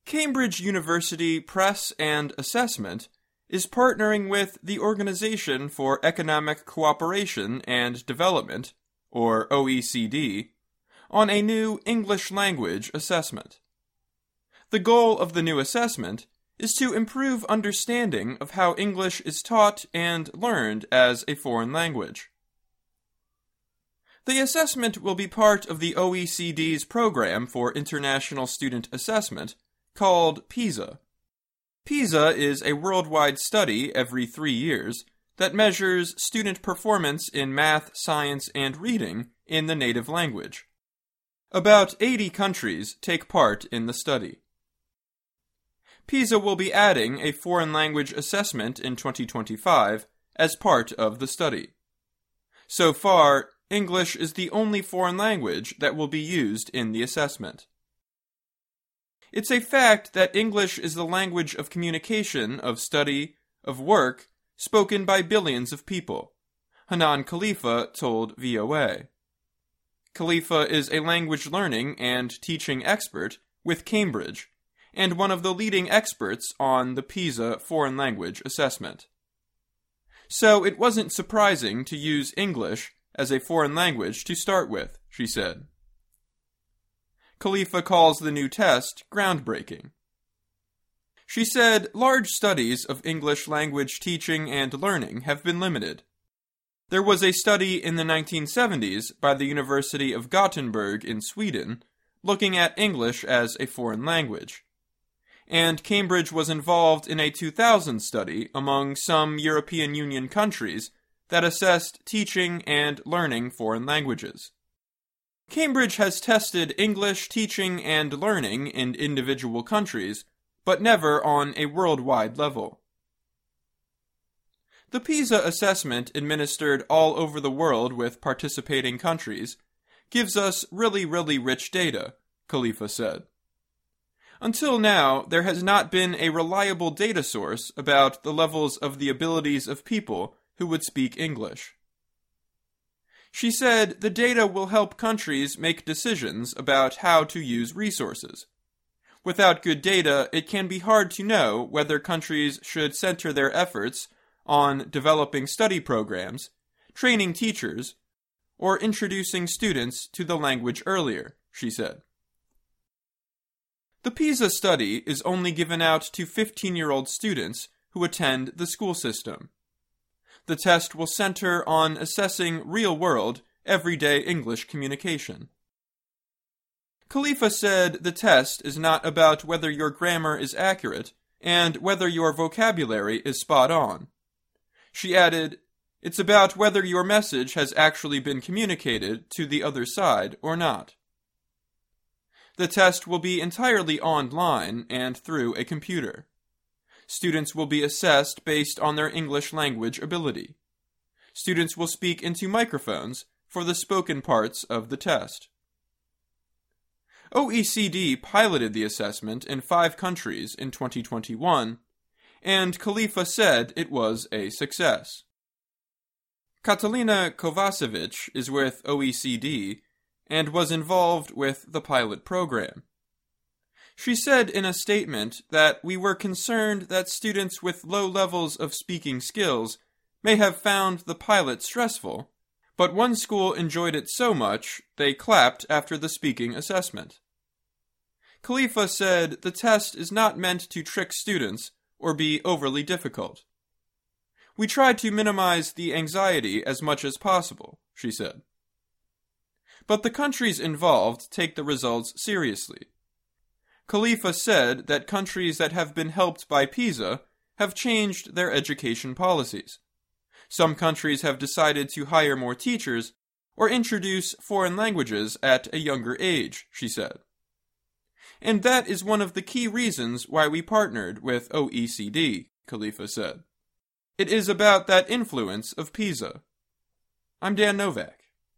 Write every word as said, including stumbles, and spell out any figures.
Cambridge University Press and Assessment is partnering with the Organization for Economic Cooperation and Development, or O E C D, on a new English language assessment. The goal of the new assessment is to improve understanding of how English is taught and learned as a foreign language. The assessment will be part of the O E C D's Program for International Student Assessment, called PISA. PISA is a worldwide study every three years that measures student performance in math, science, and reading in the native language. About eighty countries take part in the study. PISA will be adding a foreign language assessment in twenty twenty-five as part of the study. So far, English is the only foreign language that will be used in the assessment. It's a fact that English is the language of communication, of study, of work, spoken by billions of people, Hanan Khalifa told V O A. Khalifa is a language learning and teaching expert with Cambridge, and one of the leading experts on the PISA foreign language assessment. So it wasn't surprising to use English as a foreign language to start with, she said. Khalifa calls the new test groundbreaking. She said large studies of English language teaching and learning have been limited. There was a study in the nineteen seventies by the University of Gothenburg in Sweden looking at English as a foreign language. And Cambridge was involved in a two thousand study among some European Union countries that assessed teaching and learning foreign languages. Cambridge has tested English teaching and learning in individual countries, but never on a worldwide level. The PISA assessment, administered all over the world with participating countries, gives us really, really rich data, Khalifa said. Until now, there has not been a reliable data source about the levels of the abilities of people who would speak English. She said the data will help countries make decisions about how to use resources. Without good data, it can be hard to know whether countries should center their efforts on developing study programs, training teachers, or introducing students to the language earlier, she said. The PISA study is only given out to fifteen-year-old students who attend the school system. The test will center on assessing real-world, everyday English communication. Khalifa said the test is not about whether your grammar is accurate and whether your vocabulary is spot on. She added, it's about whether your message has actually been communicated to the other side or not. The test will be entirely online and through a computer. Students will be assessed based on their English language ability. Students will speak into microphones for the spoken parts of the test. O E C D piloted the assessment in five countries in twenty twenty-one, and Khalifa said it was a success. Katalina Kovacevic is with O E C D and was involved with the pilot program. She said in a statement that we were concerned that students with low levels of speaking skills may have found the pilot stressful, but one school enjoyed it so much they clapped after the speaking assessment. Khalifa said the test is not meant to trick students or be overly difficult. We tried to minimize the anxiety as much as possible, she said. But the countries involved take the results seriously. Khalifa said that countries that have been helped by PISA have changed their education policies. Some countries have decided to hire more teachers or introduce foreign languages at a younger age, she said. And that is one of the key reasons why we partnered with O E C D, Khalifa said. It is about that influence of PISA. I'm Dan Novak.